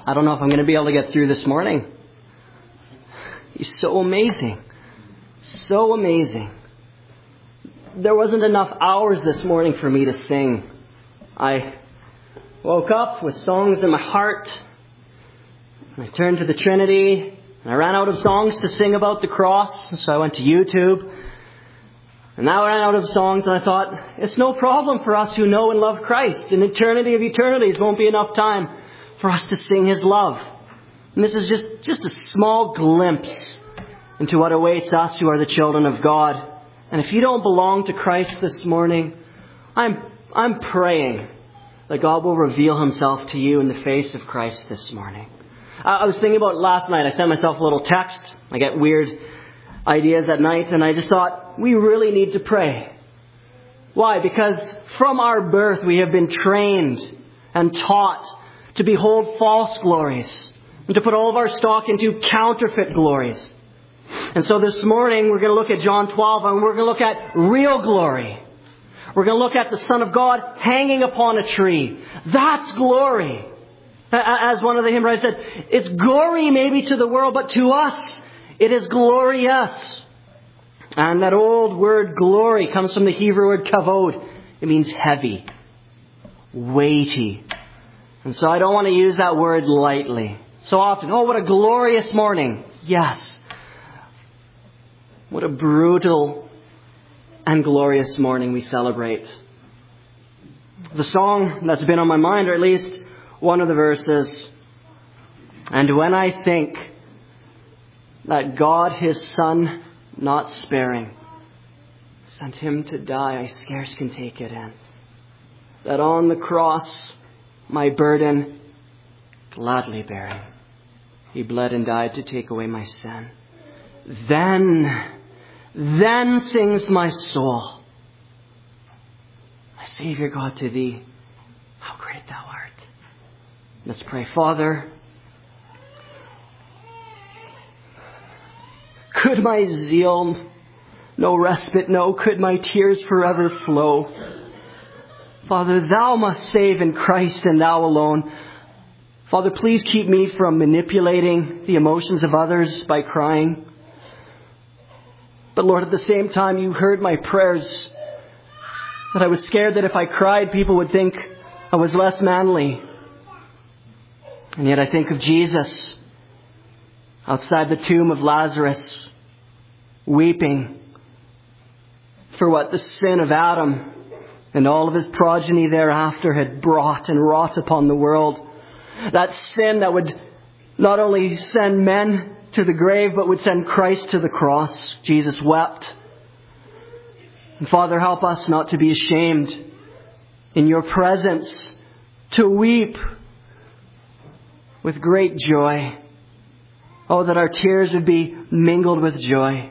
I don't know if I'm going to be able to get through this morning. He's so amazing. So amazing. There wasn't enough hours this morning for me to sing. I woke up with songs in my heart. I turned to the Trinity. And I ran out of songs to sing about the cross. So I went to YouTube. And now I ran out of songs, and I thought, it's no problem for us who know and love Christ. An eternity of eternities won't be enough time for us to sing His love. And this is just a small glimpse into what awaits us who are the children of God. And if you don't belong to Christ this morning, I'm praying that God will reveal Himself to you in the face of Christ this morning. I was thinking about it last night. I sent myself a little text. I get weird ideas at night, and I just thought, we really need to pray. Why? Because from our birth we have been trained and taught to behold false glories and to put all of our stock into counterfeit glories. And so this morning we're going to look at John 12, and we're going to look at real glory. We're going to look at the Son of God hanging upon a tree. That's glory. As one of the hymn writers said, it's glory maybe to the world, but to us it is glorious. And that old word glory comes from the Hebrew word kavod. It means heavy, weighty. And so I don't want to use that word lightly. So often, oh, what a glorious morning. Yes. What a brutal and glorious morning we celebrate. The song that's been on my mind, or at least one of the verses, and when I think that God His Son, not sparing, sent Him to die, I scarce can take it in. That on the cross, my burden gladly bearing, He bled and died to take away my sin. Then sings my soul, my Savior God, to Thee, how great Thou art. Let's pray. Father, could my zeal no respite know? Could my tears forever flow? Father, Thou must save in Christ and Thou alone. Father, please keep me from manipulating the emotions of others by crying. But Lord, at the same time, You heard my prayers, that I was scared that if I cried, people would think I was less manly. And yet I think of Jesus outside the tomb of Lazarus, weeping for what the sin of Adam and all of his progeny thereafter had brought and wrought upon the world. That sin that would not only send men to the grave, but would send Christ to the cross. Jesus wept. And Father, help us not to be ashamed in Your presence, to weep with great joy. Oh, that our tears would be mingled with joy.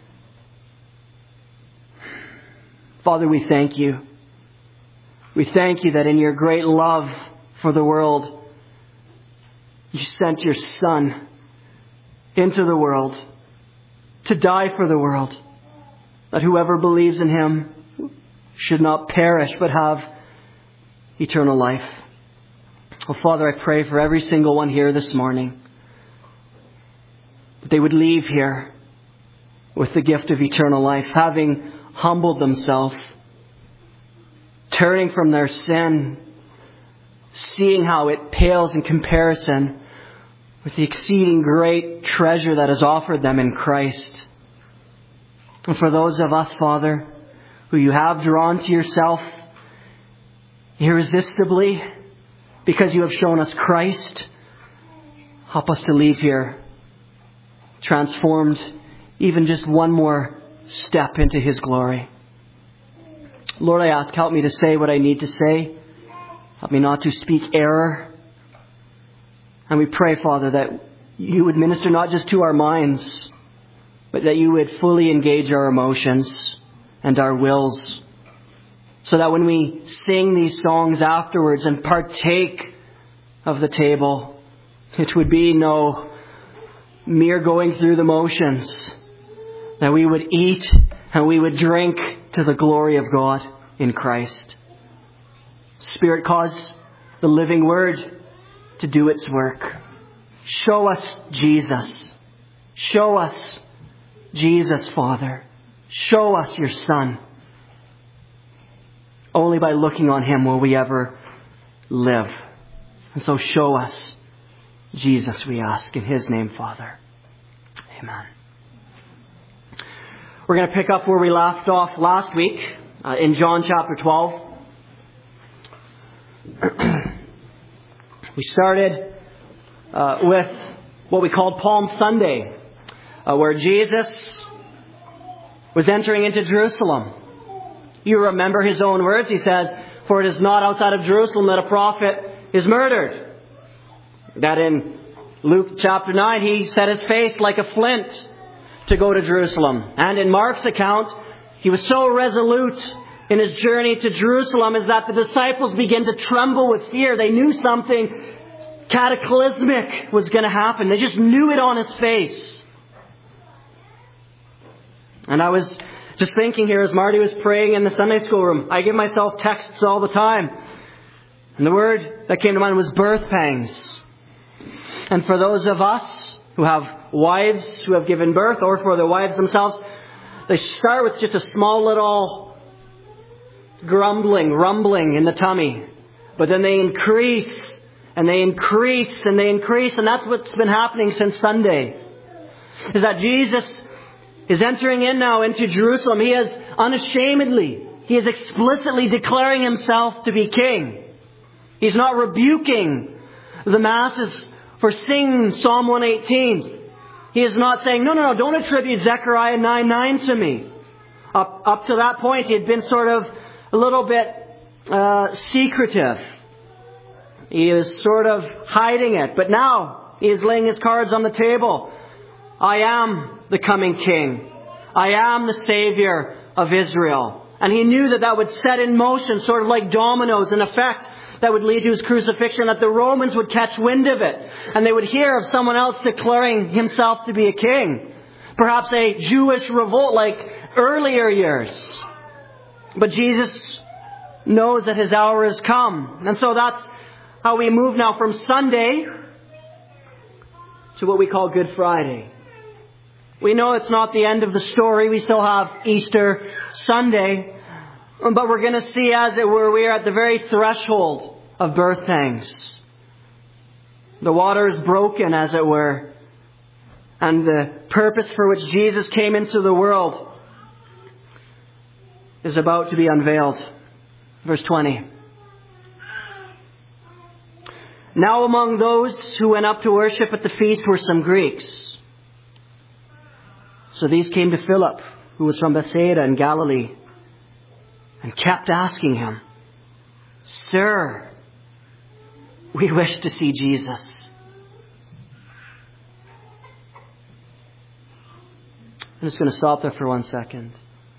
Father, we thank You. We thank You that in Your great love for the world, You sent Your Son into the world to die for the world, that whoever believes in Him should not perish but have eternal life. Oh, Father, I pray for every single one here this morning, that they would leave here with the gift of eternal life, having humbled themselves, turning from their sin, seeing how it pales in comparison with the exceeding great treasure that is offered them in Christ. And for those of us, Father, who You have drawn to Yourself irresistibly because You have shown us Christ, help us to leave here transformed even just one more step into His glory. Lord, I ask, help me to say what I need to say. Help me not to speak error. And we pray, Father, that You would minister not just to our minds, but that You would fully engage our emotions and our wills, so that when we sing these songs afterwards and partake of the table, it would be no mere going through the motions, that we would eat and we would drink to the glory of God in Christ. Spirit, cause the living Word to do its work. Show us Jesus. Show us Jesus, Father. Show us your Son. Only by looking on Him will we ever live. And so show us Jesus, we ask. In His name, Father. Amen. We're going to pick up where we left off last week in John chapter 12. We started with what we called Palm Sunday, where Jesus was entering into Jerusalem. You remember His own words. He says, "For it is not outside of Jerusalem that a prophet is murdered." That in Luke chapter 9, He set His face like a flint to go to Jerusalem. And in Mark's account, He was so resolute in His journey to Jerusalem is that the disciples began to tremble with fear. They knew something cataclysmic was going to happen. They just knew it on His face. And I was just thinking here as Marty was praying in the Sunday school room, I give myself texts all the time. And the word that came to mind was birth pangs. And for those of us who have wives who have given birth, or for their wives themselves, they start with just a small little rumbling in the tummy. But then they increase, and they increase, and they increase. And that's what's been happening since Sunday. Is that Jesus is entering in now into Jerusalem. He is unashamedly, He is explicitly declaring Himself to be King. He's not rebuking the masses for singing Psalm 118. He is not saying, no, don't attribute Zechariah 9:9 to me. Up to that point, He had been sort of a little bit secretive. He is sort of hiding it. But now He is laying His cards on the table. I am the coming King. I am the Savior of Israel. And He knew that that would set in motion, sort of like dominoes, an effect that would lead to His crucifixion, that the Romans would catch wind of it. And they would hear of someone else declaring himself to be a king. Perhaps a Jewish revolt like earlier years. But Jesus knows that His hour has come. And so that's how we move now from Sunday to what we call Good Friday. We know it's not the end of the story. We still have Easter Sunday. But we're going to see, as it were, we are at the very threshold of birth pangs. The water is broken, as it were. And the purpose for which Jesus came into the world is about to be unveiled. Verse 20. Now among those who went up to worship at the feast were some Greeks. So these came to Philip, who was from Bethsaida in Galilee, and kept asking him, "Sir, we wish to see Jesus." I'm just going to stop there for 1 second.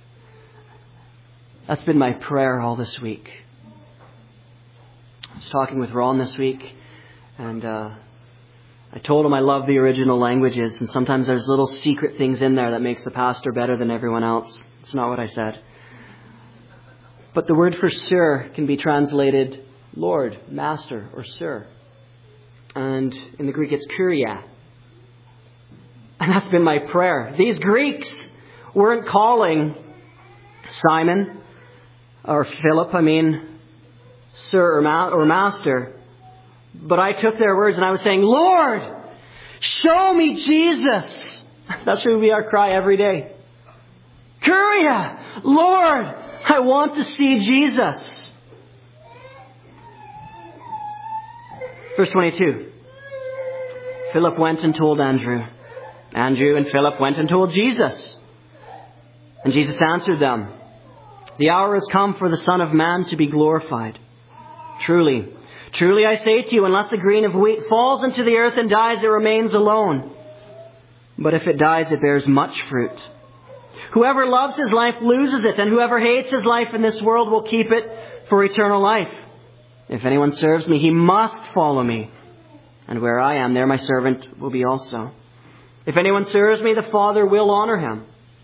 That's been my prayer all this week. I was talking with Ron this week, and I told him I love the original languages, and sometimes there's little secret things in there that makes the pastor better than everyone else. It's not what I said. But the word for sir can be translated Lord, Master, or Sir. And in the Greek it's Kyria. And that's been my prayer. These Greeks weren't calling Simon or Philip, Sir or Master. But I took their words and I was saying, "Lord, show me Jesus." That should be our cry every day. Kyria, Lord, I want to see Jesus. Verse 22. Philip went and told Andrew. Andrew and Philip went and told Jesus. And Jesus answered them, "The hour has come for the Son of Man to be glorified. Truly, truly I say to you, unless a grain of wheat falls into the earth and dies, it remains alone. But if it dies, it bears much fruit. Whoever loves his life loses it, and whoever hates his life in this world will keep it for eternal life. If anyone serves me, he must follow me. And where I am, there my servant will be also. If anyone serves me, the Father will honor him.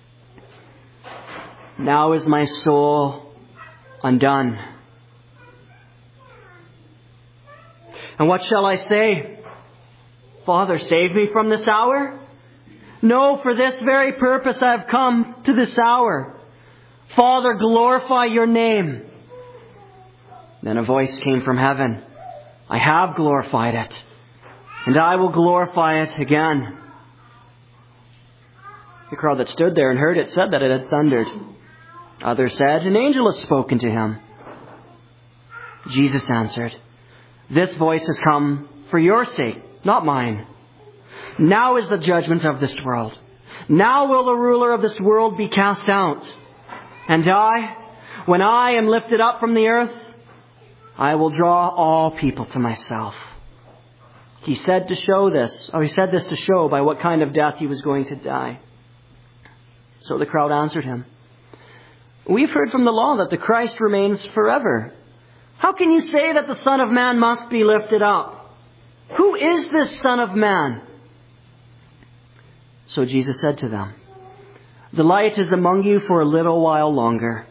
Now is my soul undone. And what shall I say? Father, save me from this hour? No, for this very purpose I have come to this hour. Father, glorify your name. Then a voice came from heaven. I have glorified it, and I will glorify it again. The crowd that stood there and heard it said that it had thundered. Others said, an angel has spoken to him. Jesus answered, this voice has come for your sake, not mine. Now is the judgment of this world. Now will the ruler of this world be cast out. And I, when I am lifted up from the earth, I will draw all people to myself. He said this to show by what kind of death he was going to die. So the crowd answered him, we've heard from the law that the Christ remains forever. How can you say that the Son of Man must be lifted up? Who is this Son of Man? So Jesus said to them, the light is among you for a little while longer.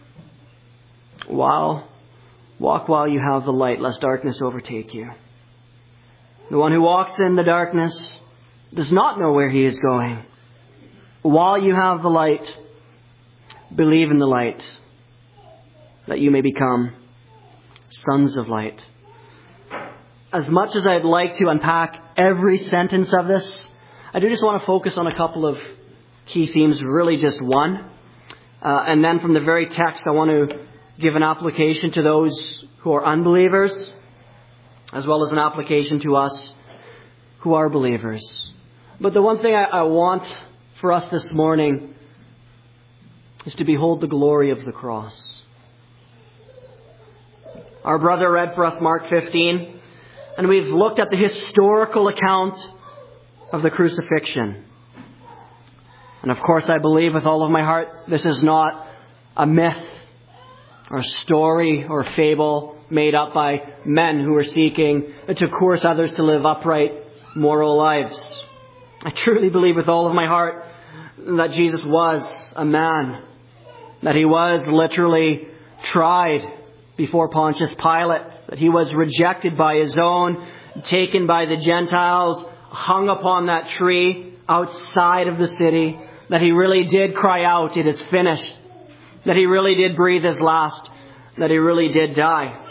Walk while you have the light, lest darkness overtake you. The one who walks in the darkness does not know where he is going. While you have the light, believe in the light, that you may become sons of light. As much as I'd like to unpack every sentence of this, I do just want to focus on a couple of key themes, really just one. And then from the very text, I want to give an application to those who are unbelievers, as well as an application to us who are believers. But the one thing I want for us this morning is to behold the glory of the cross. Our brother read for us Mark 15, and we've looked at the historical account of the crucifixion. And of course, I believe with all of my heart, this is not a myth or a story or a fable made up by men who are seeking to coerce others to live upright, moral lives. I truly believe with all of my heart that Jesus was a man, that he was literally tried before Pontius Pilate, that he was rejected by his own, taken by the Gentiles, hung upon that tree outside of the city, that he really did cry out, it is finished, that he really did breathe his last, that he really did die.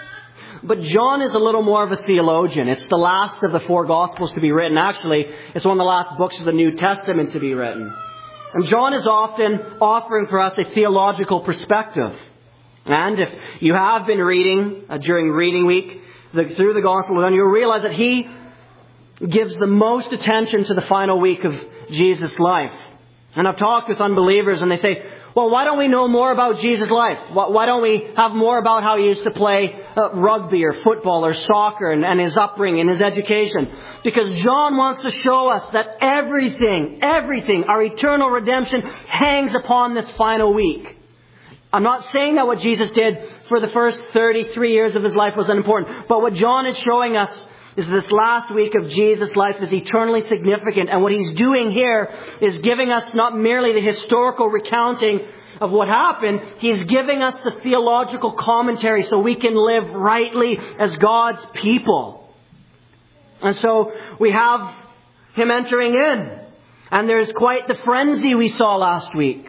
But John is a little more of a theologian. It's the last of the 4 Gospels to be written. Actually, it's one of the last books of the New Testament to be written. And John is often offering for us a theological perspective. And if you have been reading during reading week through the Gospel of John, you'll realize that he gives the most attention to the final week of Jesus' life. And I've talked with unbelievers and they say, well, why don't we know more about Jesus' life? Why don't we have more about how he used to play rugby or football or soccer and his upbringing and his education? Because John wants to show us that everything, our eternal redemption hangs upon this final week. I'm not saying that what Jesus did for the first 33 years of his life was unimportant. But what John is showing us is this last week of Jesus' life is eternally significant. And what he's doing here is giving us not merely the historical recounting of what happened. He's giving us the theological commentary so we can live rightly as God's people. And so we have him entering in. And there's quite the frenzy we saw last week.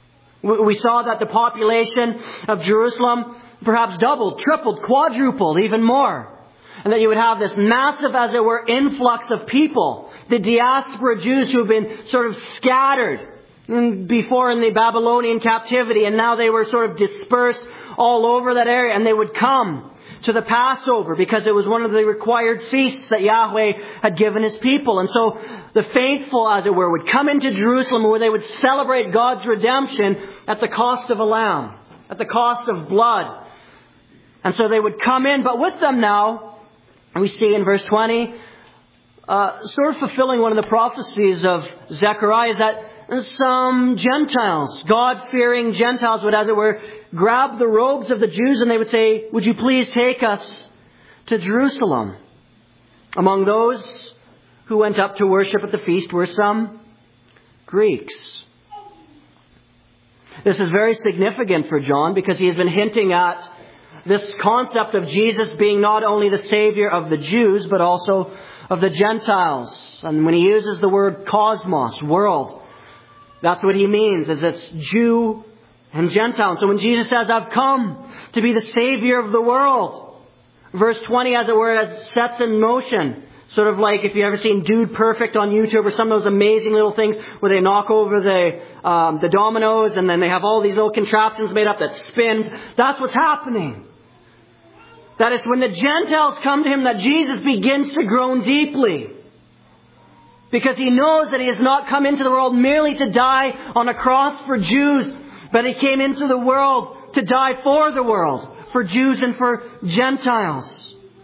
We saw that the population of Jerusalem perhaps doubled, tripled, quadrupled, even more. And that you would have this massive, as it were, influx of people. The diaspora Jews who have been sort of scattered before in the Babylonian captivity. And now they were sort of dispersed all over that area. And they would come to the Passover because it was one of the required feasts that Yahweh had given his people. And so the faithful, as it were, would come into Jerusalem where they would celebrate God's redemption at the cost of a lamb, at the cost of blood. And so they would come in, but with them now, we see in verse 20, sort of fulfilling one of the prophecies of Zechariah, is that some Gentiles, God-fearing Gentiles would, as it were, grab the robes of the Jews and they would say, would you please take us to Jerusalem? Among those who went up to worship at the feast were some Greeks. This is very significant for John because he has been hinting at this concept of Jesus being not only the Savior of the Jews, but also of the Gentiles. And when he uses the word cosmos, world, that's what he means, is it's Jew and Gentile. So when Jesus says, I've come to be the Savior of the world, verse 20, as it were, sets in motion. Sort of like if you've ever seen Dude Perfect on YouTube, or some of those amazing little things where they knock over the dominoes and then they have all these little contraptions made up that spins. That's what's happening. That it's when the Gentiles come to him that Jesus begins to groan deeply. Because he knows that he has not come into the world merely to die on a cross for Jews, but he came into the world to die for the world, for Jews and for Gentiles.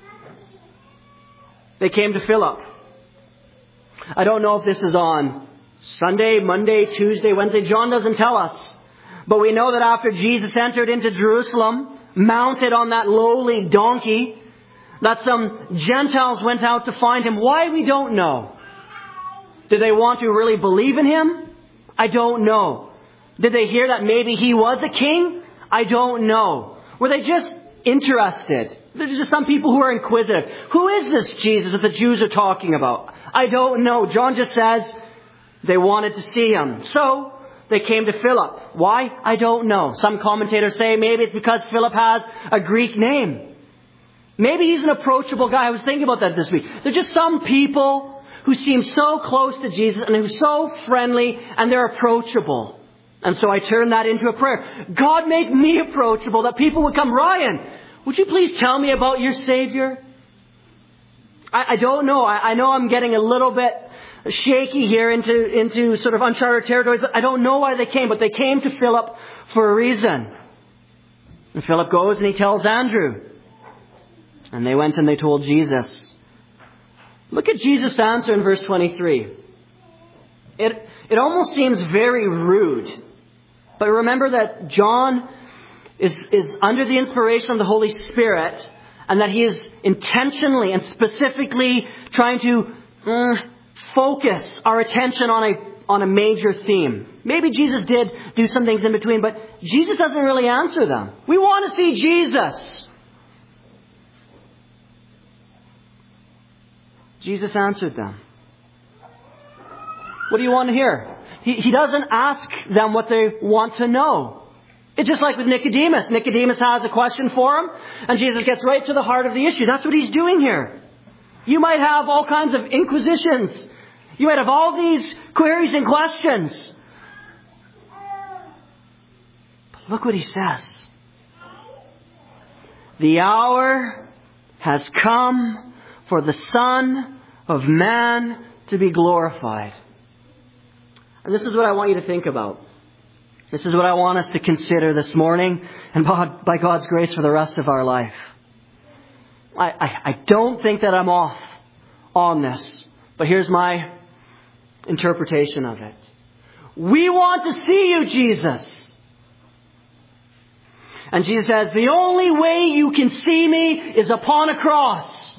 They came to Philip. I don't know if this is on Sunday, Monday, Tuesday, Wednesday. John doesn't tell us. But we know that after Jesus entered into Jerusalem, mounted on that lowly donkey, that some Gentiles went out to find him. Why, we don't know. Did they want to really believe in him? I don't know. Did they hear that maybe he was a king? I don't know. Were they just interested? There's just some people who are inquisitive. Who is this Jesus that the Jews are talking about? I don't know. John just says they wanted to see him. So they came to Philip. Why? I don't know. Some commentators say maybe it's because Philip has a Greek name. Maybe he's an approachable guy. I was thinking about that this week. There's just some people who seem so close to Jesus and who are so friendly and they're approachable. And so I turned that into a prayer. God, make me approachable, that people would come. Ryan, would you please tell me about your Savior? I don't know. I know I'm getting a little bit shaky here into sort of uncharted territories. I don't know why they came, but they came to Philip for a reason. And Philip goes and he tells Andrew. And they went and they told Jesus. Look at Jesus' answer in verse 23. It almost seems very rude. But remember that John is under the inspiration of the Holy Spirit, and that he is intentionally and specifically trying to focus our attention on a major theme. Maybe Jesus did do some things in between, but Jesus doesn't really answer them. We want to see Jesus. Jesus answered them. What do you want to hear? He doesn't ask them what they want to know. It's just like with Nicodemus. Nicodemus has a question for him, and Jesus gets right to the heart of the issue. That's what he's doing here. You might have all kinds of inquisitions. You might have all these queries and questions. But look what he says. The hour has come for the Son of Man to be glorified. And this is what I want you to think about. This is what I want us to consider this morning, and by God's grace for the rest of our life. I don't think that I'm off on this, but here's my interpretation of it. We want to see you, Jesus. And Jesus says, the only way you can see me is upon a cross.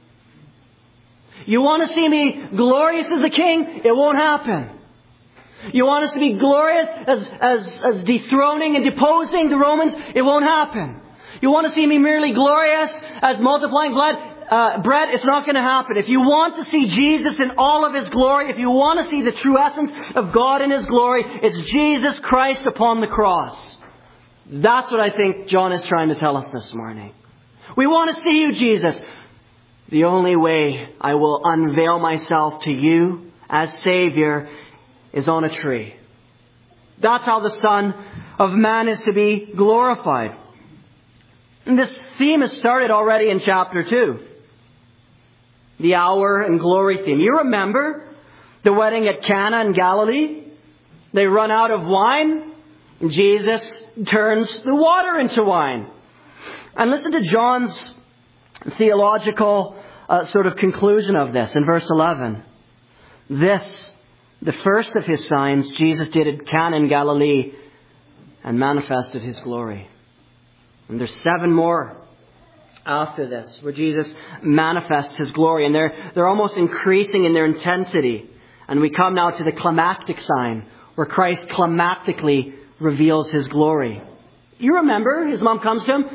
You want to see me glorious as a king? It won't happen. You want us to be glorious as dethroning and deposing the Romans? It won't happen. You want to see me merely glorious as multiplying bread? It's not going to happen. If you want to see Jesus in all of His glory, if you want to see the true essence of God in His glory, it's Jesus Christ upon the cross. That's what I think John is trying to tell us this morning. We want to see you, Jesus. The only way I will unveil myself to you as Savior is on a tree. That's how the Son of Man is to be glorified. And this theme has started already in chapter 2. The hour and glory theme. You remember the wedding at Cana in Galilee? They run out of wine. Jesus turns the water into wine. And listen to John's theological sort of conclusion of this in verse 11. This, the first of His signs, Jesus did at Cana in Galilee and manifested His glory. And there's 7 more after this where Jesus manifests His glory. And they're almost increasing in their intensity. And we come now to the climactic sign where Christ climactically reveals His glory. You remember, His mom comes to Him.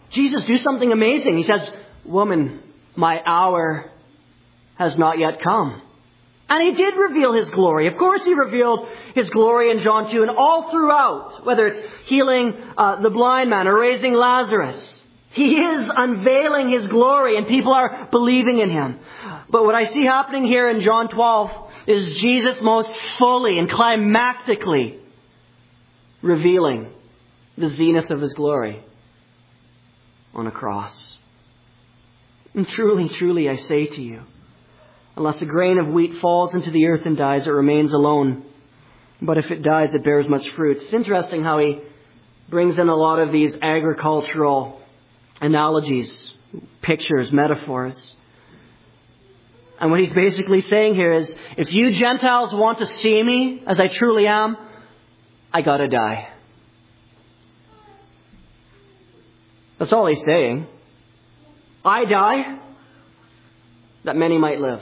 Jesus, do something amazing. He says, woman, my hour has not yet come. And he did reveal his glory. Of course he revealed his glory in John 2 and all throughout, whether it's healing the blind man or raising Lazarus. He is unveiling his glory and people are believing in him. But what I see happening here in John 12 is Jesus most fully and climactically revealing the zenith of his glory on a cross. And truly, truly, I say to you, unless a grain of wheat falls into the earth and dies, it remains alone. But if it dies, it bears much fruit. It's interesting how he brings in a lot of these agricultural analogies, pictures, metaphors. And what he's basically saying here is, if you Gentiles want to see me as I truly am, I gotta die. That's all he's saying. I die that many might live.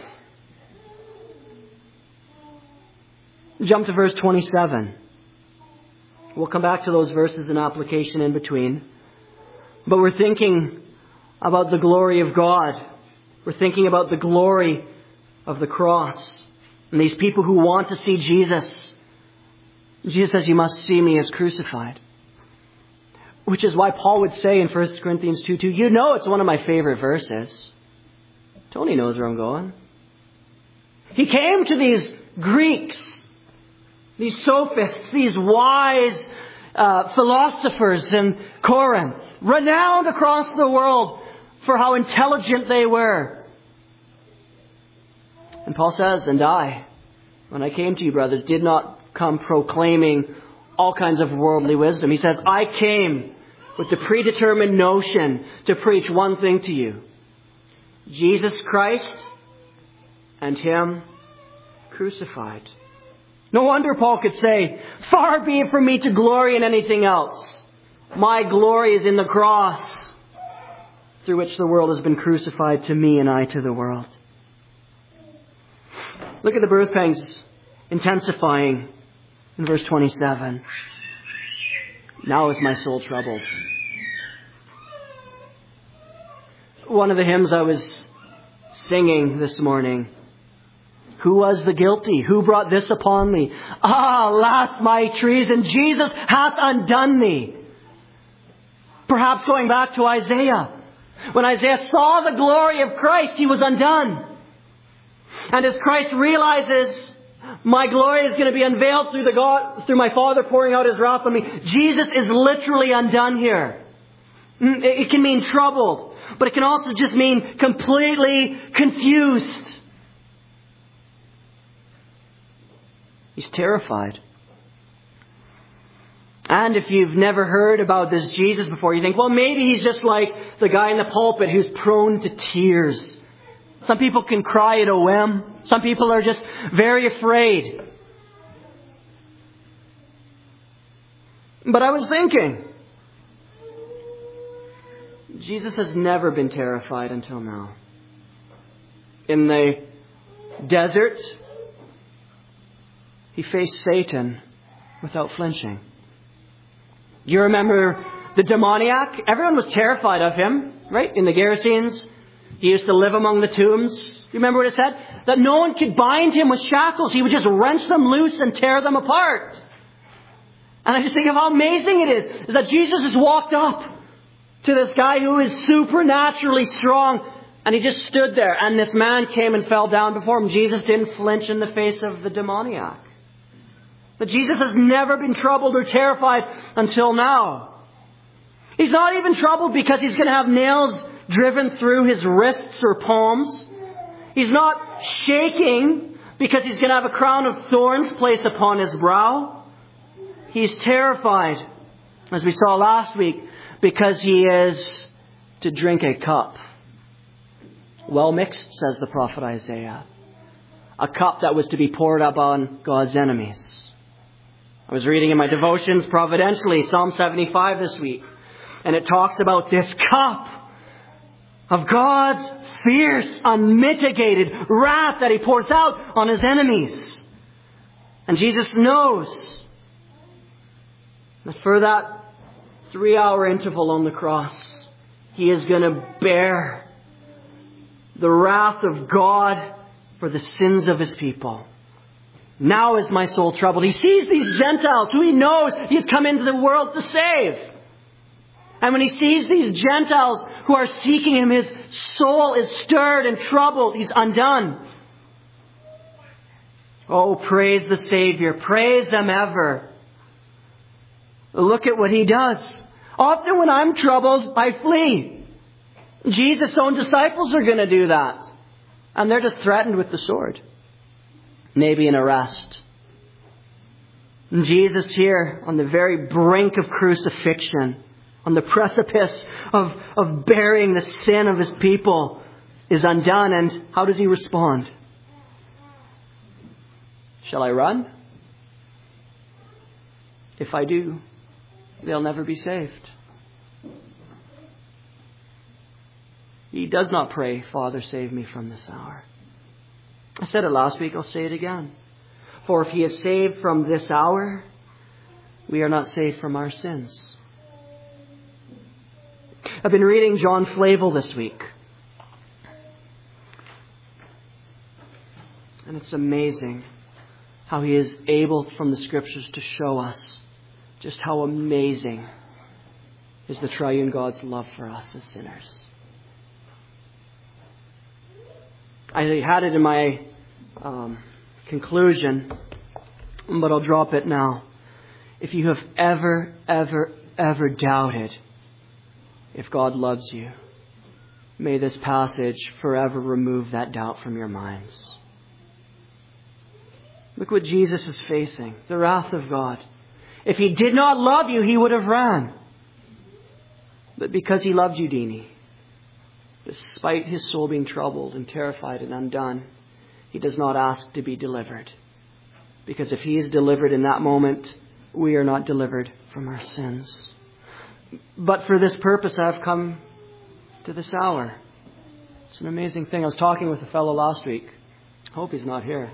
Jump to verse 27. We'll come back to those verses in application in between. But we're thinking about the glory of God. We're thinking about the glory of the cross. And these people who want to see Jesus. Jesus says, you must see me as crucified. Which is why Paul would say in 1 Corinthians 2:2, you know it's one of my favorite verses. Tony knows where I'm going. He came to these Greeks, these sophists, these wise philosophers in Corinth, renowned across the world for how intelligent they were. And Paul says, and I, when I came to you, brothers, did not come proclaiming all kinds of worldly wisdom. He says, I came with the predetermined notion to preach one thing to you. Jesus Christ and Him crucified. No wonder Paul could say, far be it from me to glory in anything else. My glory is in the cross through which the world has been crucified to me and I to the world. Look at the birth pangs intensifying in verse 27. Now is my soul troubled. One of the hymns I was singing this morning, who was the guilty? Who brought this upon me? Ah, alas, my treason, Jesus hath undone me. Perhaps going back to Isaiah. When Isaiah saw the glory of Christ, he was undone. And as Christ realizes, my glory is going to be unveiled through my Father pouring out His wrath on me, Jesus is literally undone here. It can mean troubled, but it can also just mean completely confused. He's terrified. And if you've never heard about this Jesus before, you think, well, maybe he's just like the guy in the pulpit who's prone to tears. Some people can cry at a whim. Some people are just very afraid. But I was thinking, Jesus has never been terrified until now. In the desert, He faced Satan without flinching. You remember the demoniac? Everyone was terrified of him, right? In the Gerasenes, he used to live among the tombs. You remember what it said? That no one could bind him with shackles. He would just wrench them loose and tear them apart. And I just think of how amazing it is that Jesus has walked up to this guy who is supernaturally strong. And he just stood there. And this man came and fell down before him. Jesus didn't flinch in the face of the demoniac. But Jesus has never been troubled or terrified until now. He's not even troubled because he's going to have nails driven through his wrists or palms. He's not shaking because he's going to have a crown of thorns placed upon his brow. He's terrified, as we saw last week, because he is to drink a cup. Well mixed, says the prophet Isaiah. A cup that was to be poured up on God's enemies. I was reading in my devotions providentially Psalm 75 this week. And it talks about this cup of God's fierce, unmitigated wrath that He pours out on His enemies. And Jesus knows that for that 3-hour interval on the cross, He is going to bear the wrath of God for the sins of His people. Now is my soul troubled. He sees these Gentiles who He knows He has come into the world to save. And when He sees these Gentiles who are seeking Him, His soul is stirred and troubled. He's undone. Oh, praise the Savior. Praise Him ever. Look at what He does. Often when I'm troubled, I flee. Jesus' own disciples are going to do that. And they're just threatened with the sword. Maybe an arrest. And Jesus here on the very brink of crucifixion, on the precipice of bearing the sin of His people, is undone. And how does He respond? Shall I run? If I do, they'll never be saved. He does not pray, Father, save me from this hour. I said it last week, I'll say it again. For if He is saved from this hour, we are not saved from our sins. I've been reading John Flavel this week. And it's amazing how he is able from the Scriptures to show us just how amazing is the triune God's love for us as sinners. I had it in my conclusion, but I'll drop it now. If you have ever doubted if God loves you, may this passage forever remove that doubt from your minds. Look what Jesus is facing, the wrath of God. If He did not love you, He would have ran. But because He loved you, Deanie, despite His soul being troubled and terrified and undone, He does not ask to be delivered. Because if He is delivered in that moment, we are not delivered from our sins. But for this purpose, I have come to this hour. It's an amazing thing. I was talking with a fellow last week. Hope he's not here.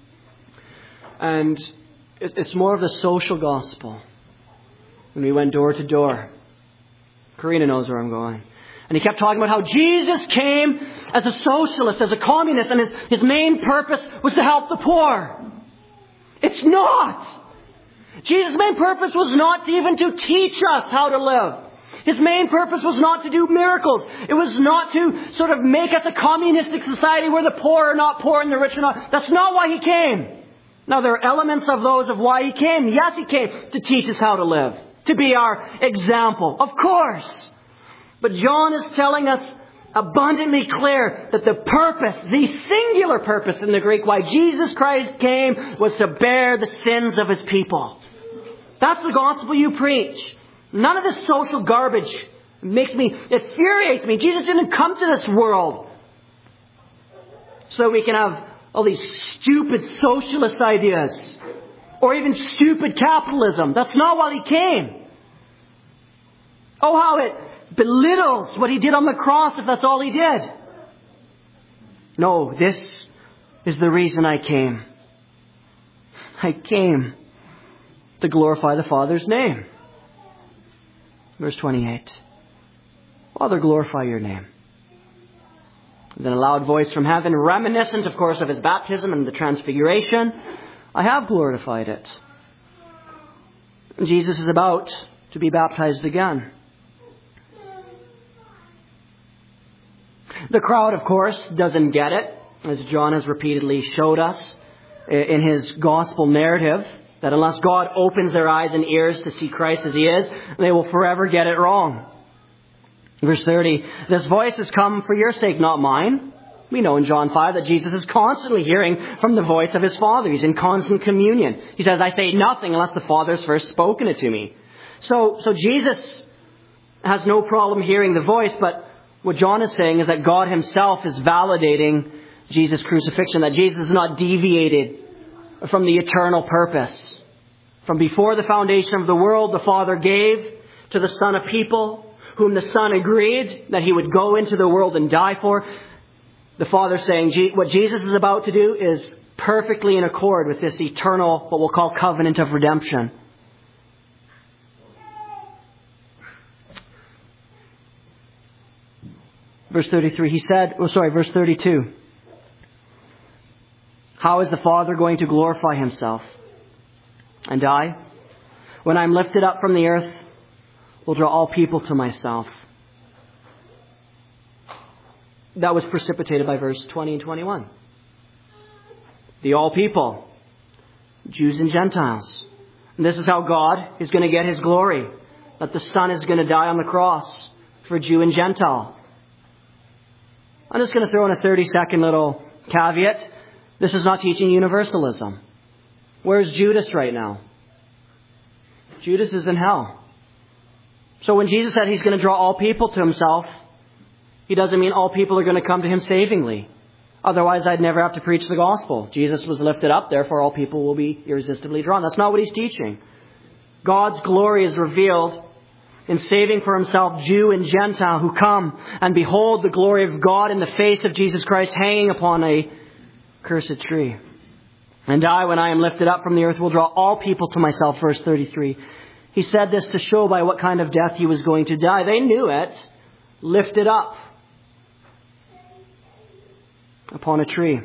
And it's more of the social gospel. When we went door to door. Karina knows where I'm going. And he kept talking about how Jesus came as a socialist, as a communist, and his main purpose was to help the poor. It's not. Jesus' main purpose was not even to teach us how to live. His main purpose was not to do miracles. It was not to sort of make us a communistic society where the poor are not poor and the rich are not. That's not why He came. Now, there are elements of those of why He came. Yes, He came to teach us how to live, to be our example. Of course. But John is telling us abundantly clear that the purpose, the singular purpose in the Greek, why Jesus Christ came was to bear the sins of His people. That's the gospel you preach. None of this social garbage it infuriates me. Jesus didn't come to this world so we can have all these stupid socialist ideas or even stupid capitalism. That's not why He came. Oh, how it belittles what He did on the cross if that's all He did. No, this is the reason I came. I came to glorify the Father's name. Verse 28. Father, glorify your name. And then a loud voice from heaven, reminiscent, of course, of His baptism and the transfiguration. I have glorified it. Jesus is about to be baptized again. The crowd, of course, doesn't get it, as John has repeatedly showed us in his gospel narrative, that unless God opens their eyes and ears to see Christ as He is, they will forever get it wrong. Verse 30, this voice has come for your sake, not mine. We know in John 5 that Jesus is constantly hearing from the voice of His Father. He's in constant communion. He says, I say nothing unless the Father has first spoken it to me. So Jesus has no problem hearing the voice, but what John is saying is that God Himself is validating Jesus' crucifixion, that Jesus is not deviated from the eternal purpose. From before the foundation of the world, the Father gave to the Son a people whom the Son agreed that He would go into the world and die for. The Father saying what Jesus is about to do is perfectly in accord with this eternal, what we'll call covenant of redemption. Verse 33, verse 32. How is the Father going to glorify Himself? And I, when I am lifted up from the earth, will draw all people to myself. That was precipitated by verse 20 and 21. The all people, Jews and Gentiles. And this is how God is going to get His glory. That the Son is going to die on the cross for Jew and Gentile. I'm just going to throw in a 30-second little caveat. This is not teaching universalism. Where's Judas right now? Judas is in hell. So when Jesus said He's going to draw all people to Himself, He doesn't mean all people are going to come to Him savingly. Otherwise, I'd never have to preach the gospel. Jesus was lifted up, therefore all people will be irresistibly drawn. That's not what He's teaching. God's glory is revealed in saving for Himself Jew and Gentile who come and behold the glory of God in the face of Jesus Christ hanging upon a cursed tree. And I, when I am lifted up from the earth, will draw all people to myself. Verse 33. He said this to show by what kind of death He was going to die. They knew it. Lifted up upon a tree.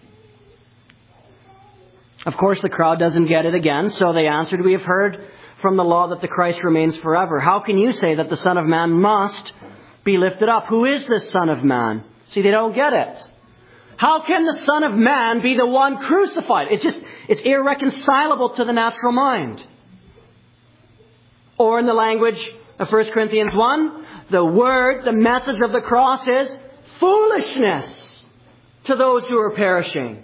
Of course, the crowd doesn't get it again, so they answered, we have heard from the law that the Christ remains forever. How can you say that the Son of Man must be lifted up? Who is this Son of Man? See, they don't get it. How can the Son of Man be the one crucified? It's irreconcilable to the natural mind. Or in the language of 1 Corinthians 1, the message of the cross is foolishness to those who are perishing.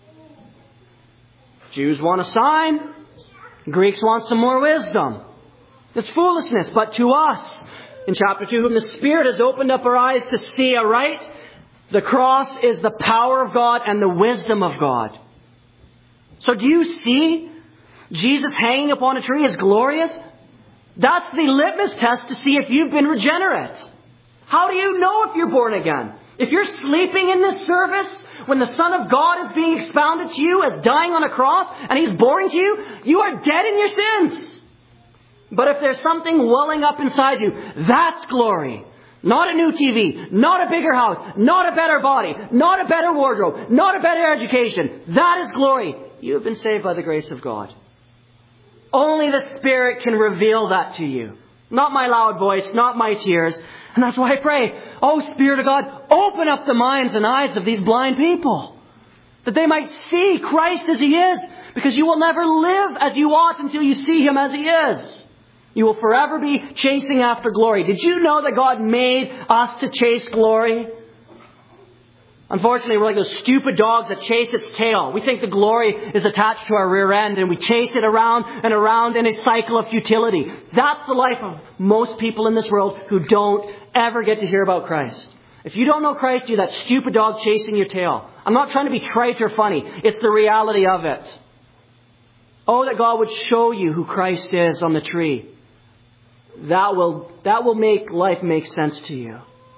Jews want a sign. Greeks want some more wisdom. It's foolishness. But to us, in chapter 2, whom the Spirit has opened up our eyes to see aright, the cross is the power of God and the wisdom of God. So do you see Jesus hanging upon a tree is glorious? That's the litmus test to see if you've been regenerate. How do you know if you're born again? If you're sleeping in this service when the Son of God is being expounded to you as dying on a cross and He's boring to you, you are dead in your sins. But if there's something welling up inside you, that's glory. Not a new TV, not a bigger house, not a better body, not a better wardrobe, not a better education. That is glory. You have been saved by the grace of God. Only the Spirit can reveal that to you. Not my loud voice, not my tears. And that's why I pray, oh Spirit of God, open up the minds and eyes of these blind people, that they might see Christ as He is, because you will never live as you ought until you see Him as He is. You will forever be chasing after glory. Did you know that God made us to chase glory? Unfortunately, we're like those stupid dogs that chase its tail. We think the glory is attached to our rear end and we chase it around and around in a cycle of futility. That's the life of most people in this world who don't ever get to hear about Christ. If you don't know Christ, you're that stupid dog chasing your tail. I'm not trying to be trite or funny. It's the reality of it. Oh, that God would show you who Christ is on the tree. That will make life make sense to you.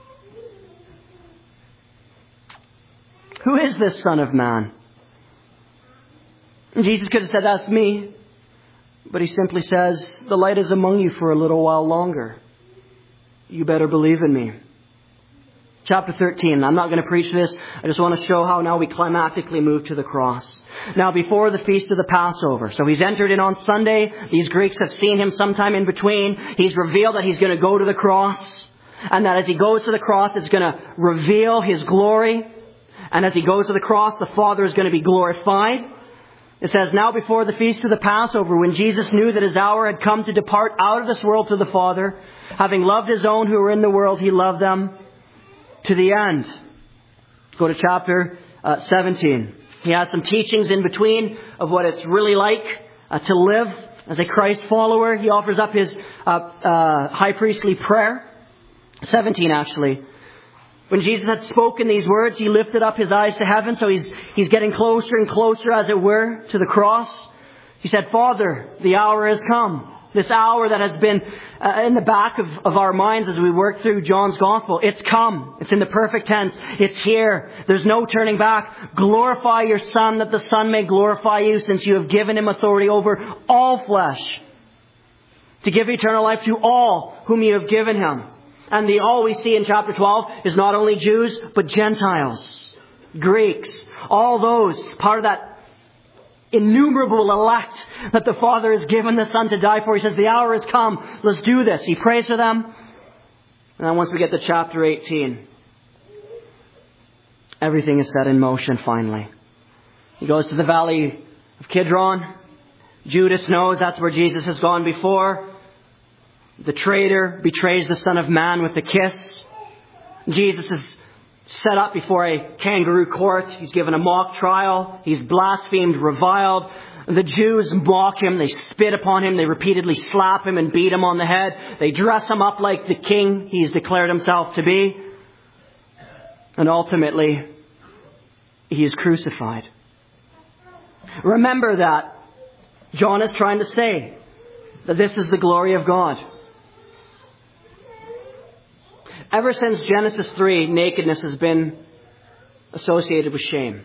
Who is this Son of Man? And Jesus could have said, that's me. But He simply says, the light is among you for a little while longer. You better believe in me. Chapter 13. I'm not going to preach this. I just want to show how now we climactically move to the cross. Now before the feast of the Passover. So He's entered in on Sunday. These Greeks have seen Him sometime in between. He's revealed that He's going to go to the cross. And that as He goes to the cross, it's going to reveal His glory. And as He goes to the cross, the Father is going to be glorified. It says, now before the feast of the Passover, when Jesus knew that His hour had come to depart out of this world to the Father, having loved His own who were in the world, He loved them to the end. Go to chapter 17. He has some teachings in between of what it's really like to live as a Christ follower. He offers up His high priestly prayer. 17 actually. When Jesus had spoken these words, He lifted up His eyes to heaven. So He's getting closer and closer, as it were, to the cross. He said, Father, the hour has come. This hour that has been in the back of our minds as we work through John's Gospel. It's come. It's in the perfect tense. It's here. There's no turning back. Glorify your Son, that the Son may glorify you, since you have given Him authority over all flesh, to give eternal life to all whom you have given Him. And the all we see in chapter 12 is not only Jews, but Gentiles, Greeks, all those part of that innumerable elect that the Father has given the Son to die for. He says, the hour has come. Let's do this. He prays for them. And then once we get to chapter 18, everything is set in motion finally. He goes to the valley of Kidron. Judas knows that's where Jesus has gone before. The traitor betrays the Son of Man with a kiss. Jesus is set up before a kangaroo court. He's given a mock trial. He's blasphemed, reviled. The Jews mock him. They spit upon him. They repeatedly slap him and beat him on the head. They dress him up like the king he's declared himself to be. And ultimately, he is crucified. Remember that John is trying to say that this is the glory of God. Ever since Genesis 3, nakedness has been associated with shame.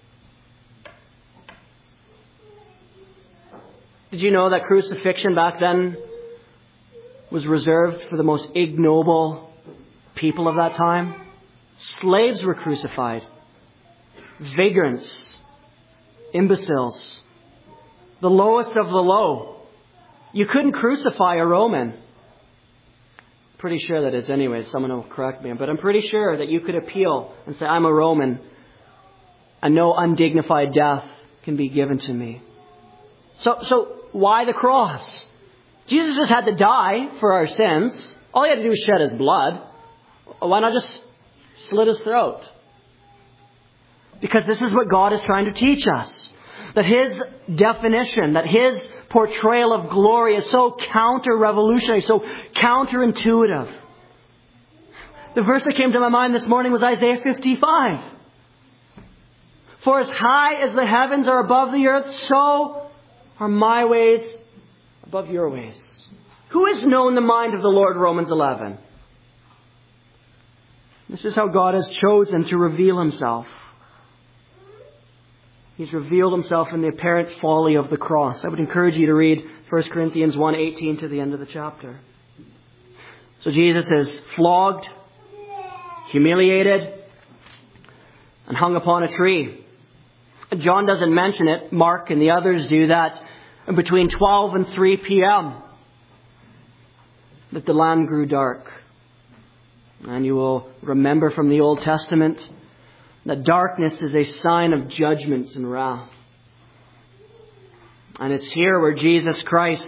Did you know that crucifixion back then was reserved for the most ignoble people of that time? Slaves were crucified. Vagrants. Imbeciles. The lowest of the low. You couldn't crucify a Roman. Pretty sure that is anyway. Someone will correct me. But I'm pretty sure that you could appeal and say, I'm a Roman, and no undignified death can be given to me. So why the cross? Jesus just had to die for our sins. All he had to do was shed his blood. Why not just slit his throat? Because this is what God is trying to teach us. That his definition, that his portrayal of glory is so counter-revolutionary, so counterintuitive. The verse that came to my mind this morning was Isaiah 55. For as high as the heavens are above the earth, so are my ways above your ways. Who has known the mind of the Lord? Romans 11. This is how God has chosen to reveal himself. He's revealed himself in the apparent folly of the cross. I would encourage you to read 1 Corinthians 1:18 to the end of the chapter. So Jesus is flogged, humiliated, and hung upon a tree. John doesn't mention it. Mark and the others do that between 12 and 3 p.m. that the land grew dark. And you will remember from the Old Testament that darkness is a sign of judgment and wrath. And it's here where Jesus Christ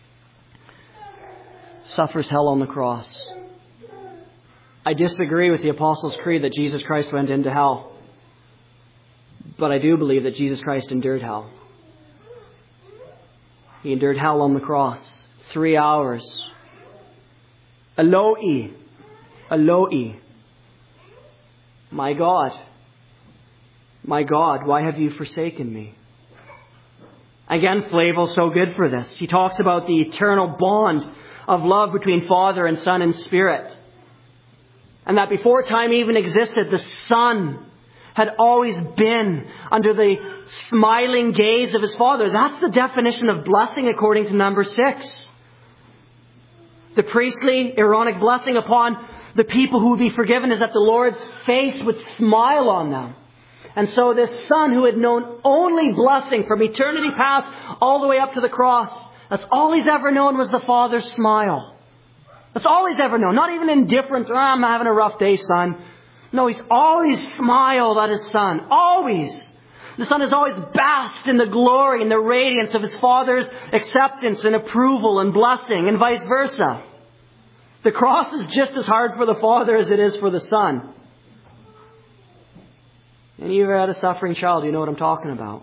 suffers hell on the cross. I disagree with the Apostles' Creed that Jesus Christ went into hell. But I do believe that Jesus Christ endured hell. He endured hell on the cross. 3 hours. Eloi, Eloi, my God, why have you forsaken me? Again, Flavel's so good for this. He talks about the eternal bond of love between Father and Son and Spirit. And that before time even existed, the Son had always been under the smiling gaze of his Father. That's the definition of blessing according to Numbers 6. The priestly, Aaronic blessing upon the people who would be forgiven is that the Lord's face would smile on them. And so this Son who had known only blessing from eternity past all the way up to the cross, that's all he's ever known was the Father's smile. That's all he's ever known. Not even indifferent, I'm having a rough day, Son. No, he's always smiled at his Son. Always. The Son has always basked in the glory and the radiance of his Father's acceptance and approval and blessing, and vice versa. The cross is just as hard for the Father as it is for the Son. And you ever had a suffering child, you know what I'm talking about.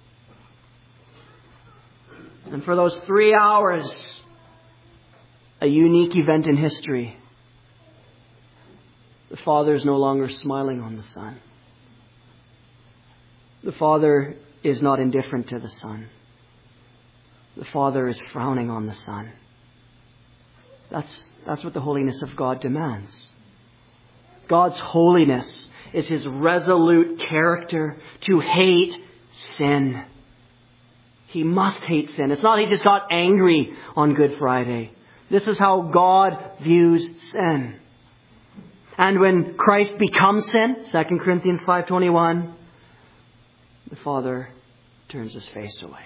And for those 3 hours, a unique event in history, the Father is no longer smiling on the Son. The Father is not indifferent to the Son. The Father is frowning on the Son. That's what the holiness of God demands. God's holiness is his resolute character to hate sin. He must hate sin. It's not he just got angry on Good Friday. This is how God views sin. And when Christ becomes sin, 2 Corinthians 5:21, the Father turns His face away.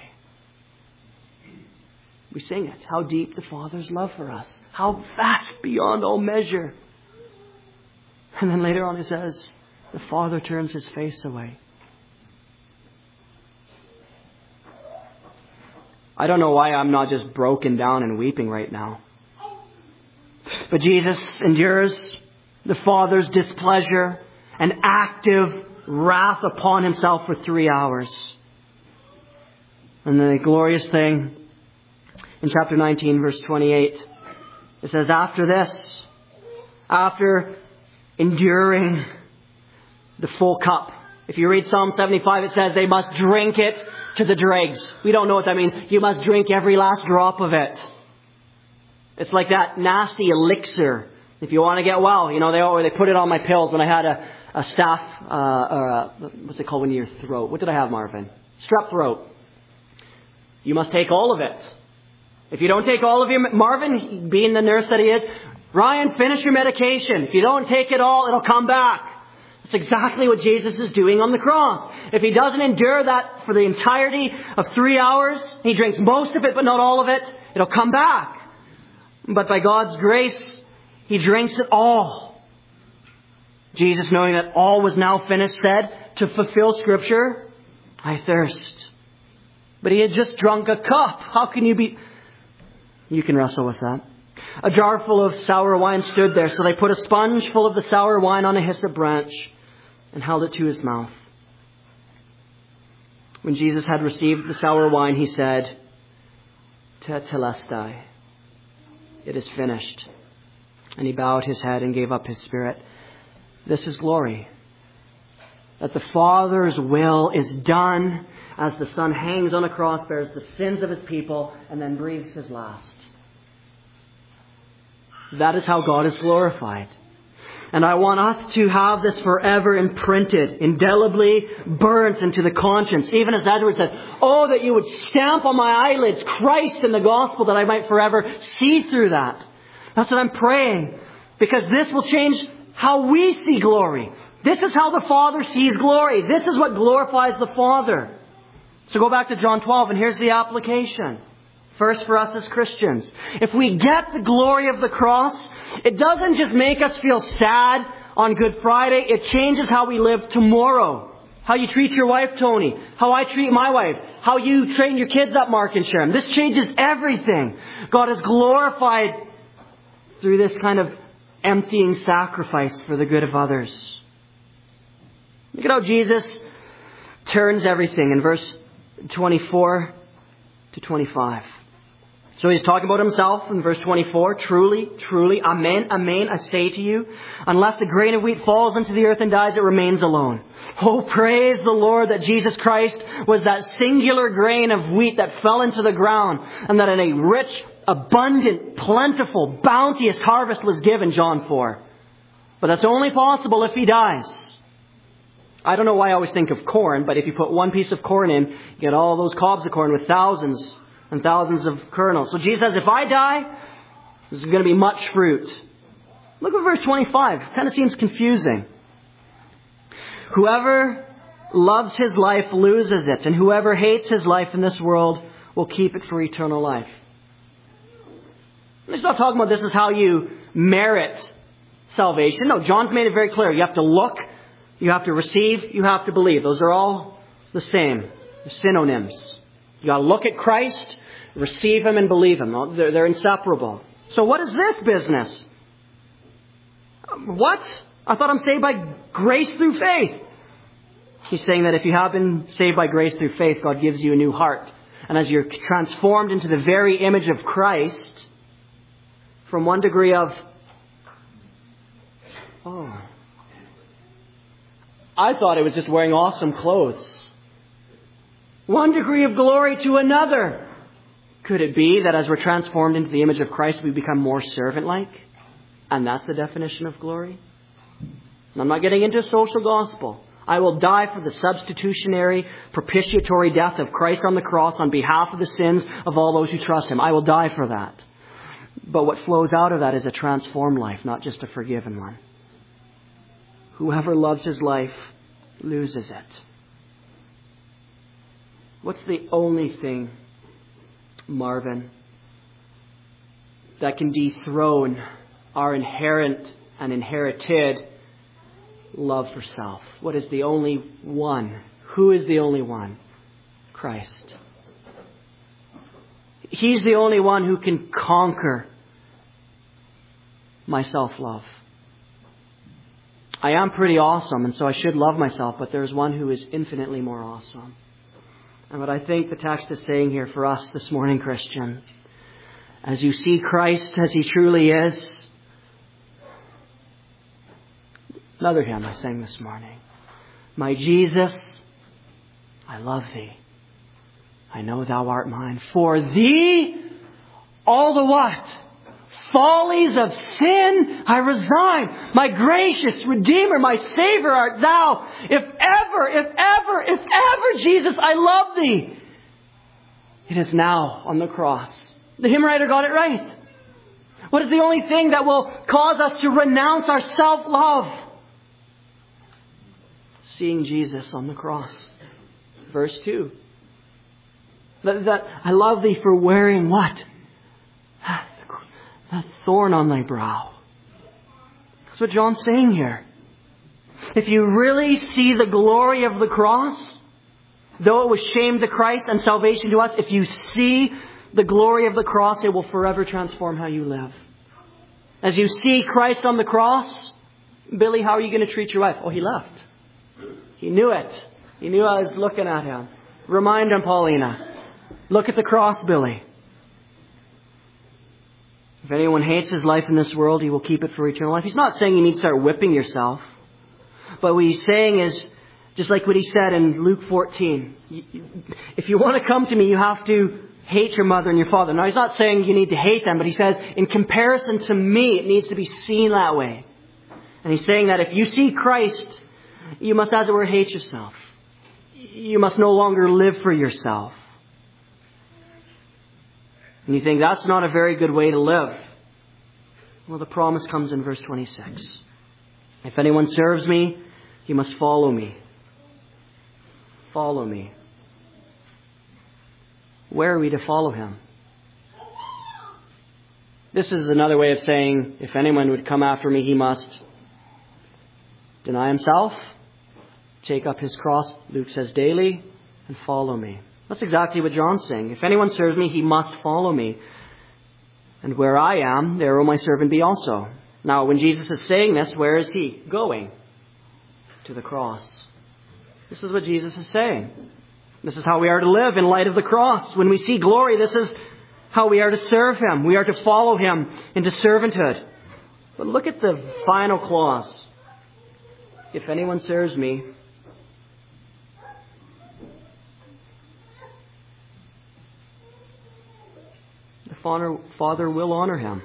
We sing it. How deep the Father's love for us. How vast beyond all measure. And then later on He says, the Father turns His face away. I don't know why I'm not just broken down and weeping right now. But Jesus endures the Father's displeasure and active wrath upon Himself for 3 hours. And the glorious thing in chapter 19, verse 28, it says, after this, after enduring the full cup. If you read Psalm 75, it says they must drink it to the dregs. We don't know what that means. You must drink every last drop of it. It's like that nasty elixir. If you want to get well, they put it on my pills when I had a staph, what's it called when your throat? What did I have, Marvin? Strep throat. You must take all of it. If you don't take all of your, Marvin, being the nurse that he is, Ryan, finish your medication. If you don't take it all, it'll come back. That's exactly what Jesus is doing on the cross. If He doesn't endure that for the entirety of 3 hours, He drinks most of it but not all of it, it'll come back. But by God's grace, He drinks it all. Jesus, knowing that all was now finished, said, to fulfill Scripture, I thirst. But He had just drunk a cup. How can you be... You can wrestle with that. A jar full of sour wine stood there, so they put a sponge full of the sour wine on a hyssop branch and held it to His mouth. When Jesus had received the sour wine, He said, Tetelestai, it is finished. And He bowed His head and gave up His spirit. This is glory. That the Father's will is done as the Son hangs on a cross, bears the sins of His people, and then breathes His last. That is how God is glorified. And I want us to have this forever imprinted, indelibly burnt into the conscience. Even as Edward said, oh, that you would stamp on my eyelids Christ in the gospel, that I might forever see through that. That's what I'm praying. Because this will change how we see glory. This is how the Father sees glory. This is what glorifies the Father. So go back to John 12, and here's the application. First, for us as Christians, if we get the glory of the cross, it doesn't just make us feel sad on Good Friday. It changes how we live tomorrow. How you treat your wife, Tony. How I treat my wife. How you train your kids up, Mark and Sharon. This changes everything. God is glorified through this kind of emptying sacrifice for the good of others. Look at how Jesus turns everything in verse 24 to 25. So He's talking about Himself in verse 24. Truly, truly, amen, amen, I say to you, unless a grain of wheat falls into the earth and dies, it remains alone. Oh, praise the Lord that Jesus Christ was that singular grain of wheat that fell into the ground, and that in a rich, abundant, plentiful, bounteous harvest was given, John 4. But that's only possible if He dies. I don't know why I always think of corn, but if you put one piece of corn in, you get all those cobs of corn with thousands and thousands of kernels. So Jesus says, if I die, this is going to be much fruit. Look at verse 25. It kind of seems confusing. Whoever loves his life loses it, and whoever hates his life in this world will keep it for eternal life. He's not talking about this is how you merit salvation. No, John's made it very clear. You have to look, you have to receive, you have to believe. Those are all the same. They're synonyms. You got to look at Christ, receive Him, and believe Him. They're inseparable. So what is this business? What? I thought I'm saved by grace through faith. He's saying that if you have been saved by grace through faith, God gives you a new heart. And as you're transformed into the very image of Christ, from one degree of, I thought it was just wearing awesome clothes. One degree of glory to another. Could it be that as we're transformed into the image of Christ, we become more servant-like? And that's the definition of glory? And I'm not getting into a social gospel. I will die for the substitutionary, propitiatory death of Christ on the cross on behalf of the sins of all those who trust Him. I will die for that. But what flows out of that is a transformed life, not just a forgiven one. Whoever loves his life loses it. What's the only thing, Marvin, that can dethrone our inherent and inherited love for self? What is the only one? Who is the only one? Christ. He's the only one who can conquer my self-love. I am pretty awesome, and so I should love myself, but there's one who is infinitely more awesome. And what I think the text is saying here for us this morning, Christian, as you see Christ as He truly is. Another hymn I sang this morning. My Jesus, I love Thee. I know Thou art mine. For Thee, all the what? Follies of sin I resign. My gracious Redeemer, my Savior art Thou. If ever, Jesus, I love Thee. It is now on the cross. The hymn writer got it right. What is the only thing that will cause us to renounce our self-love? Seeing Jesus on the cross. Verse 2. That I love Thee for wearing what? That thorn on Thy brow. That's what John's saying here. If you really see the glory of the cross, though it was shame to Christ and salvation to us, if you see the glory of the cross, it will forever transform how you live. As you see Christ on the cross, Billy, how are you going to treat your wife? Oh, he left. He knew it. He knew I was looking at him. Remind him, Paulina. Look at the cross, Billy. If anyone hates his life in this world, he will keep it for eternal life. He's not saying you need to start whipping yourself. But what he's saying is, just like what he said in Luke 14, if you want to come to me, you have to hate your mother and your father. Now, he's not saying you need to hate them, but he says, in comparison to me, it needs to be seen that way. And he's saying that if you see Christ, you must, as it were, hate yourself. You must no longer live for yourself. And you think that's not a very good way to live. Well, the promise comes in verse 26. If anyone serves me, he must follow me. Follow me. Where are we to follow Him? This is another way of saying, if anyone would come after me, he must deny himself, take up his cross, Luke says, daily, and follow me. That's exactly what John's saying. If anyone serves me, he must follow me. And where I am, there will my servant be also. Now, when Jesus is saying this, where is He going? To the cross. This is what Jesus is saying. This is how we are to live in light of the cross. When we see glory, this is how we are to serve Him. We are to follow Him into servanthood. But look at the final clause. If anyone serves me, the Father will honor him.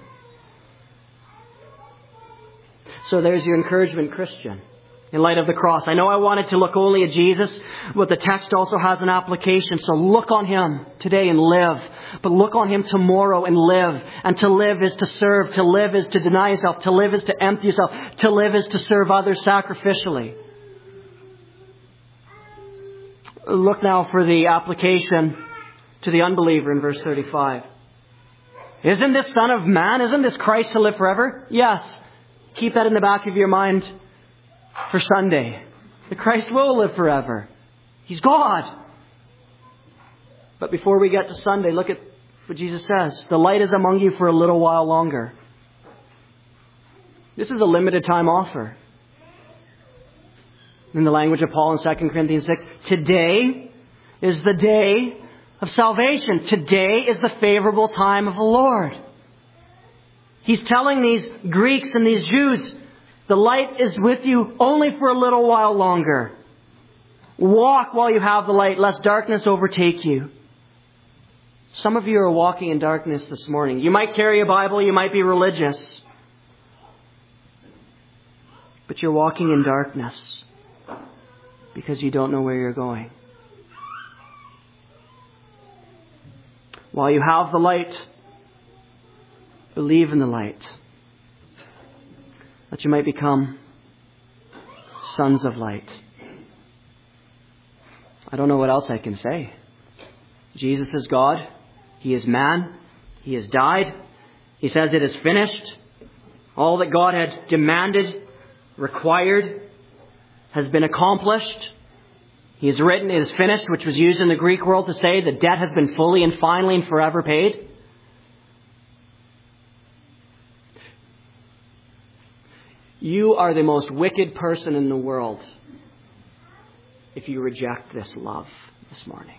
So there's your encouragement, Christian, in light of the cross. I know I wanted to look only at Jesus, but the text also has an application. So look on Him today and live. But look on Him tomorrow and live. And to live is to serve. To live is to deny yourself. To live is to empty yourself. To live is to serve others sacrificially. Look now for the application to the unbeliever in verse 35. Isn't this Son of Man, isn't this Christ to live forever? Yes. Keep that in the back of your mind for Sunday. The Christ will live forever. He's God. But before we get to Sunday, look at what Jesus says. The light is among you for a little while longer. This is a limited time offer. In the language of Paul in 2 Corinthians 6, today is the day of salvation. Today is the favorable time of the Lord. He's telling these Greeks and these Jews, the light is with you only for a little while longer. Walk while you have the light, lest darkness overtake you. Some of you are walking in darkness this morning. You might carry a Bible, you might be religious, but you're walking in darkness because you don't know where you're going. While you have the light, believe in the light, that you might become sons of light. I don't know what else I can say. Jesus is God. He is man. He has died. He says it is finished. All that God had demanded, required, has been accomplished. He has written, it is finished, which was used in the Greek world to say the debt has been fully and finally and forever paid. You are the most wicked person in the world if you reject this love this morning.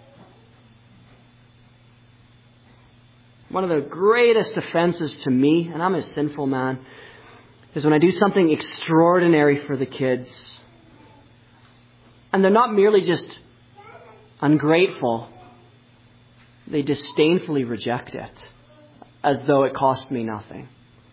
One of the greatest offenses to me, and I'm a sinful man, is when I do something extraordinary for the kids. And they're not merely just ungrateful. They disdainfully reject it as though it cost me nothing.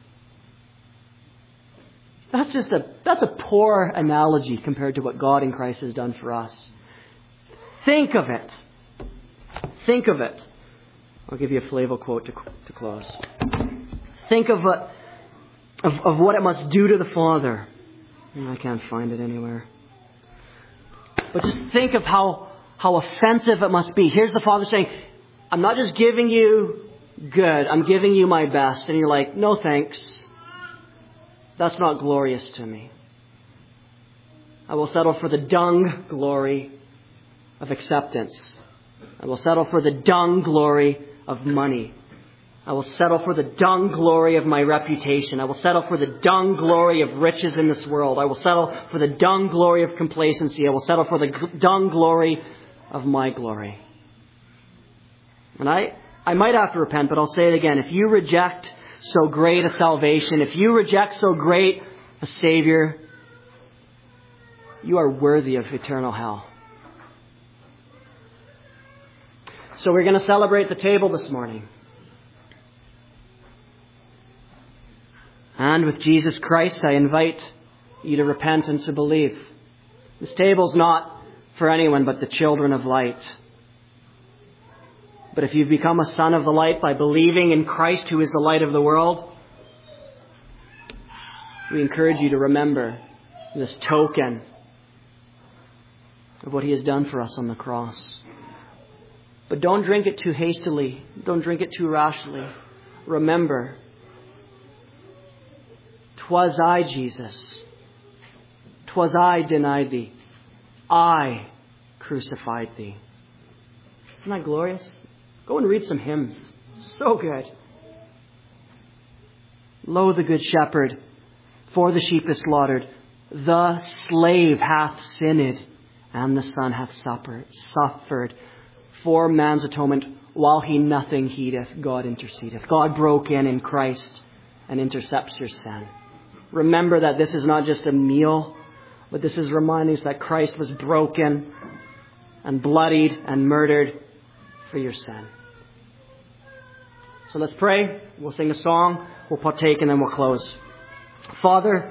That's a poor analogy compared to what God in Christ has done for us. Think of it. Think of it. I'll give you a Flavel quote to close. Think of what it must do to the Father. I can't find it anywhere. But just think of how offensive it must be. Here's the Father saying, I'm not just giving you good, I'm giving you my best. And you're like, no thanks. That's not glorious to me. I will settle for the dung glory of acceptance. I will settle for the dung glory of money. I will settle for the dung glory of my reputation. I will settle for the dung glory of riches in this world. I will settle for the dung glory of complacency. I will settle for the dung glory of my glory. And I might have to repent, but I'll say it again. If you reject so great a salvation, if you reject so great a Savior, you are worthy of eternal hell. So we're going to celebrate the table this morning. And with Jesus Christ, I invite you to repent and to believe. This table's not for anyone but the children of light. But if you've become a son of the light by believing in Christ, who is the light of the world, we encourage you to remember this token of what He has done for us on the cross. But don't drink it too hastily. Don't drink it too rashly. Remember, 'twas I, Jesus. 'Twas I denied thee. I crucified thee. Isn't that glorious? Go and read some hymns. So good. Lo, the good shepherd, for the sheep is slaughtered. The slave hath sinned, and the son hath suffered. For man's atonement, while he nothing heedeth, God intercedeth. God broke in Christ and intercepts your sin. Remember that this is not just a meal, but this is reminding us that Christ was broken and bloodied and murdered for your sin. So let's pray. We'll sing a song. We'll partake and then we'll close. Father,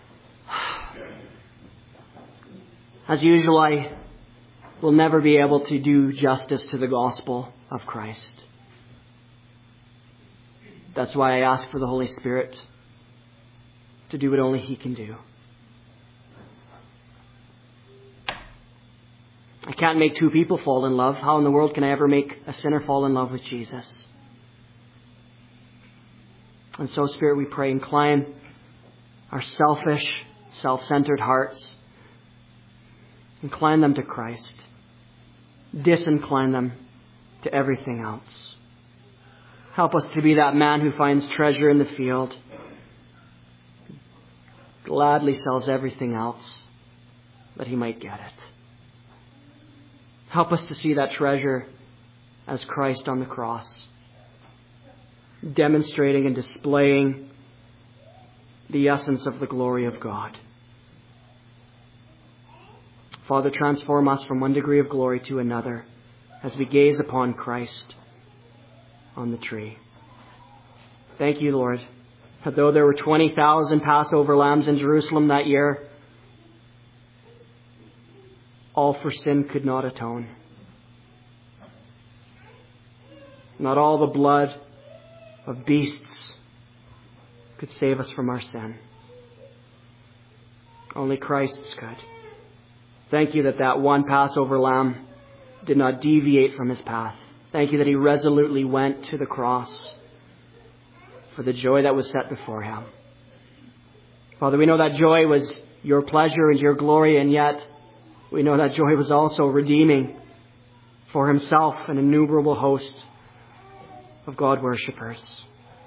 as usual, I will never be able to do justice to the gospel of Christ. That's why I ask for the Holy Spirit to do what only He can do. I can't make two people fall in love. How in the world can I ever make a sinner fall in love with Jesus? And so, Spirit, we pray, incline our selfish, self-centered hearts. Incline them to Christ. Disincline them to everything else. Help us to be that man who finds treasure in the field, gladly sells everything else that he might get it. Help us to see that treasure as Christ on the cross, demonstrating and displaying the essence of the glory of God. Father, transform us from one degree of glory to another as we gaze upon Christ on the tree. Thank you, Lord, that though there were 20,000 Passover lambs in Jerusalem that year, all for sin could not atone. Not all the blood of beasts could save us from our sin. Only Christ's could. Thank you that that one Passover lamb did not deviate from his path. Thank you that he resolutely went to the cross for the joy that was set before him. Father, we know that joy was your pleasure and your glory, and yet we know that joy was also redeeming for himself an innumerable host of God worshippers.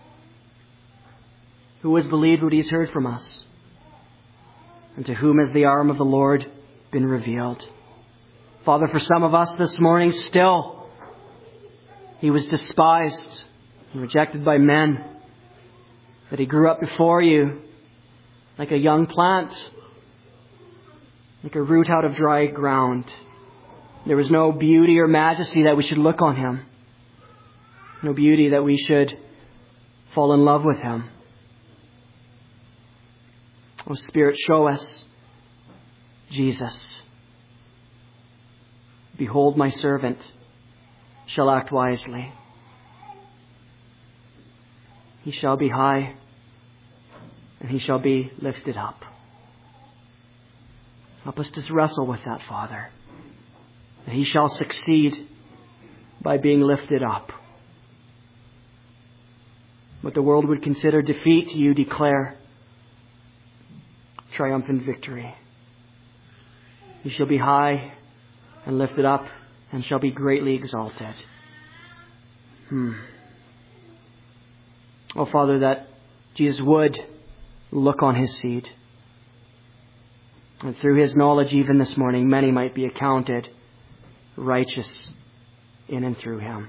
Who has believed what he's heard from us? And to whom has the arm of the Lord been revealed? Father, for some of us this morning still, he was despised and rejected by men. That he grew up before you like a young plant, like a root out of dry ground. There was no beauty or majesty that we should look on him. No beauty that we should fall in love with him. Oh, Spirit, show us Jesus. Behold, my servant shall act wisely. He shall be high, and he shall be lifted up. Help us to wrestle with that, Father. That he shall succeed by being lifted up. What the world would consider defeat, you declare triumphant victory. He shall be high and lifted up and shall be greatly exalted. Oh, Father, that Jesus would look on his seed. And through his knowledge, even this morning, many might be accounted righteous in and through him.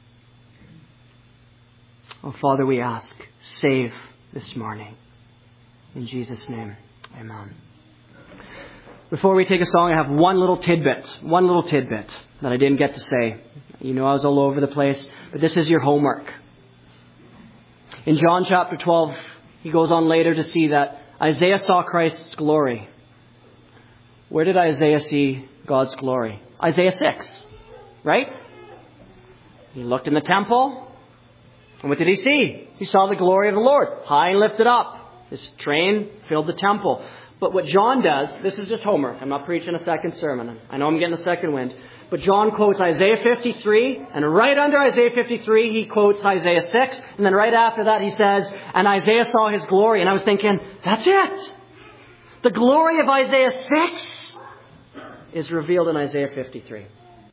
Oh, Father, we ask, save this morning. In Jesus' name, amen. Before we take a song, I have one little tidbit that I didn't get to say. You know I was all over the place, but this is your homework. In John chapter 12, he goes on later to see that Isaiah saw Christ's glory. Where did Isaiah see God's glory? Isaiah 6, right? He looked in the temple, and what did he see? He saw the glory of the Lord, high and lifted up. His train filled the temple. But what John does, this is just homework. I'm not preaching a second sermon. I know I'm getting a second wind. But John quotes Isaiah 53, and right under Isaiah 53, he quotes Isaiah 6, and then right after that he says, and Isaiah saw his glory. And I was thinking, that's it. The glory of Isaiah 6 is revealed in Isaiah 53.